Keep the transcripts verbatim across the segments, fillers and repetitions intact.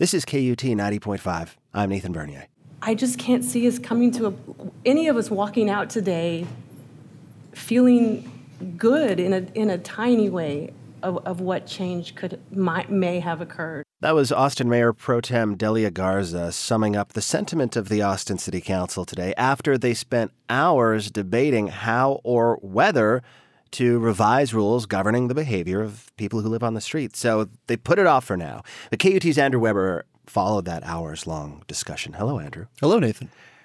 This is K U T ninety point five. I'm Nathan Bernier. I just can't see us coming to a, any of us walking out today feeling good in a in a tiny way of, of what change could might, may have occurred. That was Austin Mayor Pro Tem Delia Garza summing up the sentiment of the Austin City Council today after they spent hours debating how or whether to revise rules governing the behavior of people who live on the street. So they put it off for now. The K U T's Andrew Weber followed that hours-long discussion. Hello, Andrew. Hello, Nathan.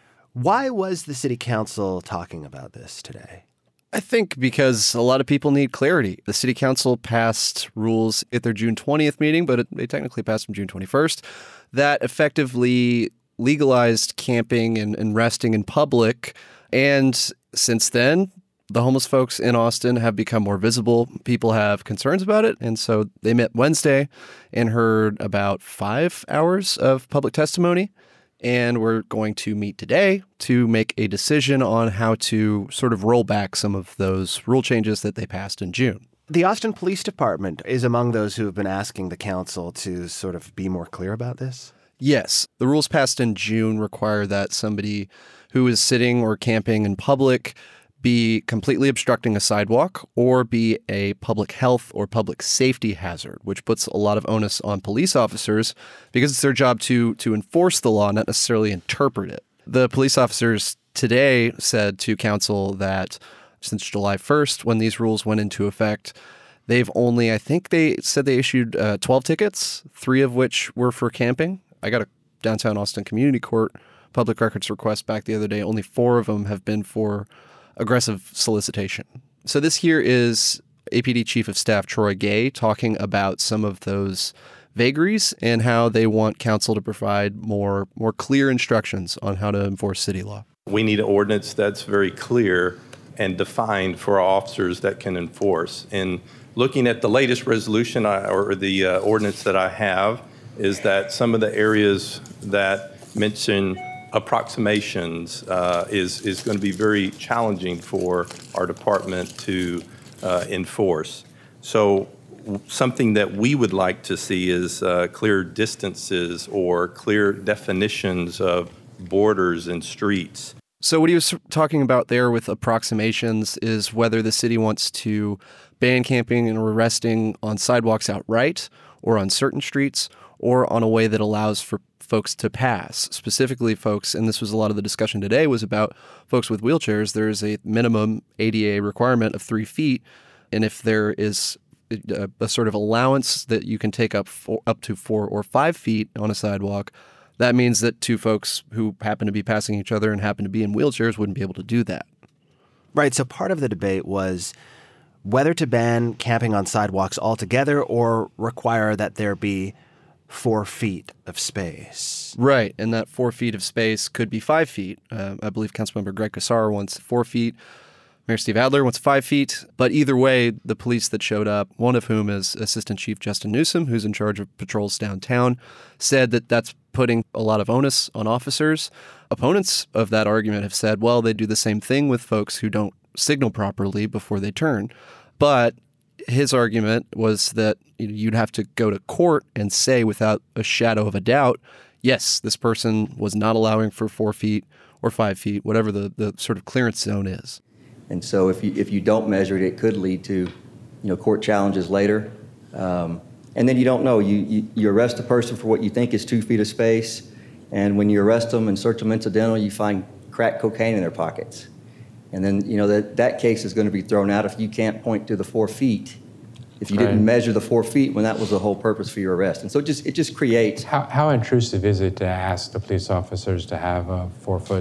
Why was the City Council talking about this today? I think because a lot of people need clarity. The City Council passed rules at their June twentieth meeting, but it, they technically passed them June twenty-first, that effectively legalized camping and, and resting in public. And since then, the homeless folks in Austin have become more visible. People have concerns about it. And so they met Wednesday and heard about five hours of public testimony. And we're going to meet today to make a decision on how to sort of roll back some of those rule changes that they passed in June. The Austin Police Department is among those who have been asking the council to sort of be more clear about this. Yes. The rules passed in June require that somebody who is sitting or camping in public be completely obstructing a sidewalk or be a public health or public safety hazard, which puts a lot of onus on police officers because it's their job to to enforce the law, not necessarily interpret it. The police officers today said to council that since July first, when these rules went into effect, they've only, I think they said they issued uh, twelve tickets, three of which were for camping. I got a downtown Austin Community Court public records request back the other day. Only four of them have been for aggressive solicitation. So this here is A P D Chief of Staff Troy Gay talking about some of those vagaries and how they want council to provide more more clear instructions on how to enforce city law. We need an ordinance that's very clear and defined for our officers that can enforce. And looking at the latest resolution I, or the uh, ordinance that I have is that some of the areas that mention approximations uh, is, is going to be very challenging for our department to uh, enforce. So w- something that we would like to see is uh, clear distances or clear definitions of borders and streets. So what he was talking about there with approximations is whether the city wants to ban camping and resting on sidewalks outright or on certain streets or on a way that allows for folks to pass. Specifically, folks, and this was a lot of the discussion today, was about folks with wheelchairs. There's a minimum A D A requirement of three feet. And if there is a, a sort of allowance that you can take up for, up to four or five feet on a sidewalk, that means that two folks who happen to be passing each other and happen to be in wheelchairs wouldn't be able to do that. Right. So part of the debate was whether to ban camping on sidewalks altogether or require that there be four feet of space. Right, and that four feet of space could be five feet. Uh, I believe Councilmember Greg Casar wants four feet. Mayor Steve Adler wants five feet. But either way, the police that showed up, one of whom is Assistant Chief Justin Newsom, who's in charge of patrols downtown, said that that's putting a lot of onus on officers. Opponents of that argument have said, well, they do the same thing with folks who don't signal properly before they turn. But his argument was that you'd have to go to court and say without a shadow of a doubt, yes, this person was not allowing for four feet or five feet, whatever the, the sort of clearance zone is. And so if you if you don't measure it, it could lead to, you know, court challenges later. Um, and then you don't know. You, you you arrest a person for what you think is two feet of space, and when you arrest them and search them incidental, you find crack cocaine in their pockets. And then, you know, that, that case is going to be thrown out if you can't point to the four feet, if you right. didn't measure the four feet when that was the whole purpose for your arrest. And so it just, it just creates... How, how intrusive is it to ask the police officers to have a four-foot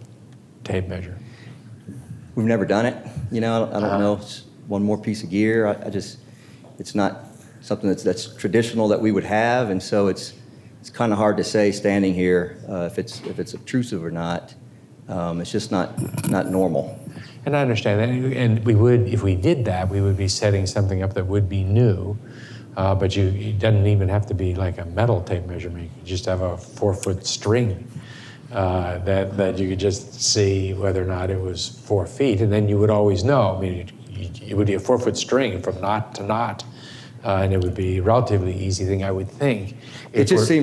tape measure? We've never done it. You know, I don't, I don't uh, know. It's one more piece of gear. I, I just, it's not something that's, that's traditional that we would have. And so it's it's kind of hard to say standing here uh, if it's if it's obtrusive or not. Um, it's just not not normal. And I understand that. And we would, if we did that, we would be setting something up that would be new. Uh, but you, it doesn't even have to be like a metal tape measurement. You could just have a four-foot string uh, that that you could just see whether or not it was four feet, and then you would always know. I mean, it, it would be a four-foot string from knot to knot, uh, and it would be a relatively easy thing, I would think. It just seems so.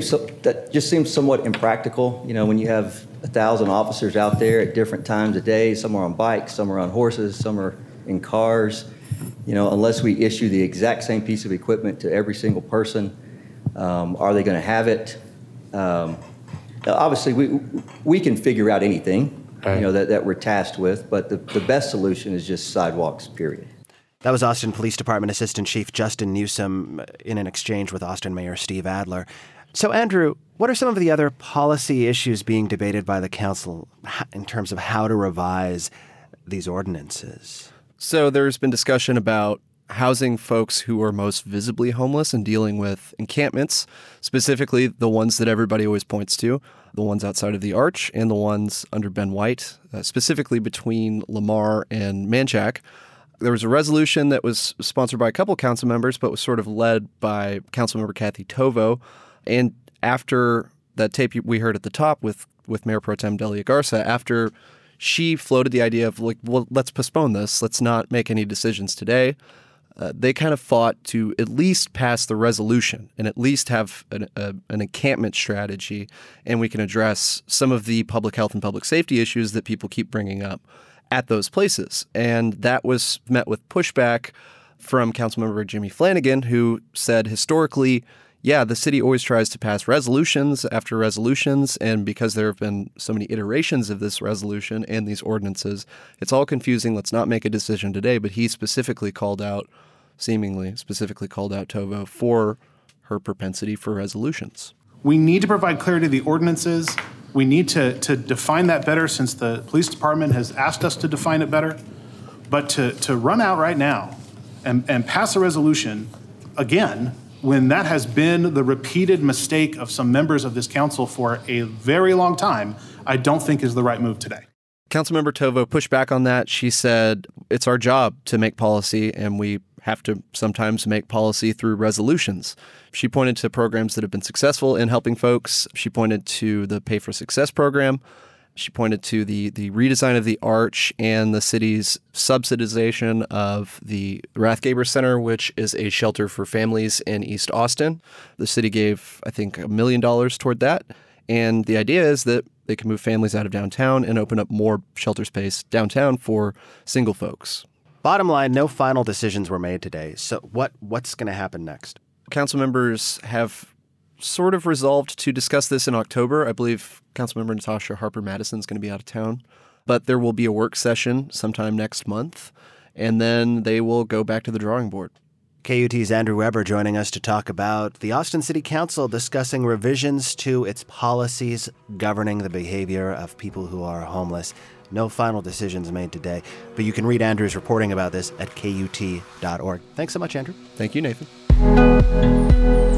that just seems somewhat impractical. You know, when you have a thousand officers out there at different times of day, some are on bikes, some are on horses, some are in cars. You know, unless we issue the exact same piece of equipment to every single person, um, are they going to have it? Um, obviously, we we can figure out anything, right, you know, that, that we're tasked with, but the, the best solution is just sidewalks, period. That was Austin Police Department Assistant Chief Justin Newsom in an exchange with Austin Mayor Steve Adler. So, Andrew, what are some of the other policy issues being debated by the council in terms of how to revise these ordinances? So there's been discussion about housing folks who are most visibly homeless and dealing with encampments, specifically the ones that everybody always points to, the ones outside of the Arch and the ones under Ben White, uh, specifically between Lamar and Manchac. There was a resolution that was sponsored by a couple council members, but was sort of led by Councilmember Kathy Tovo. And after that tape we heard at the top with, with Mayor Pro Tem Delia Garza, after she floated the idea of, like, well, let's postpone this. Let's not make any decisions today. Uh, they kind of fought to at least pass the resolution and at least have an, a, an encampment strategy, and we can address some of the public health and public safety issues that people keep bringing up at those places. And that was met with pushback from Councilmember Jimmy Flanagan, who said historically, yeah, the city always tries to pass resolutions after resolutions, and because there have been so many iterations of this resolution and these ordinances, it's all confusing. Let's not make a decision today. But he specifically called out, seemingly specifically called out Tovo for her propensity for resolutions. We need to provide clarity to the ordinances. We need to, to define that better, since the police department has asked us to define it better. But to, to run out right now and, and pass a resolution again, when that has been the repeated mistake of some members of this council for a very long time, I don't think is the right move today. Councilmember Tovo pushed back on that. She said, it's our job to make policy, and we have to sometimes make policy through resolutions. She pointed to programs that have been successful in helping folks. She pointed to the Pay for Success program. She pointed to the the redesign of the Arch and the city's subsidization of the Rathgaber Center, which is a shelter for families in East Austin. The city gave, I think, a million dollars toward that. And the idea is that they can move families out of downtown and open up more shelter space downtown for single folks. Bottom line, no final decisions were made today. So what what's going to happen next? Council members have sort of resolved to discuss this in October. I believe Councilmember Natasha Harper Madison is going to be out of town, but there will be a work session sometime next month, and then they will go back to the drawing board. K U T's Andrew Weber joining us to talk about the Austin City Council discussing revisions to its policies governing the behavior of people who are homeless. No final decisions made today, but you can read Andrew's reporting about this at K U T dot org. Thanks so much, Andrew. Thank you, Nathan.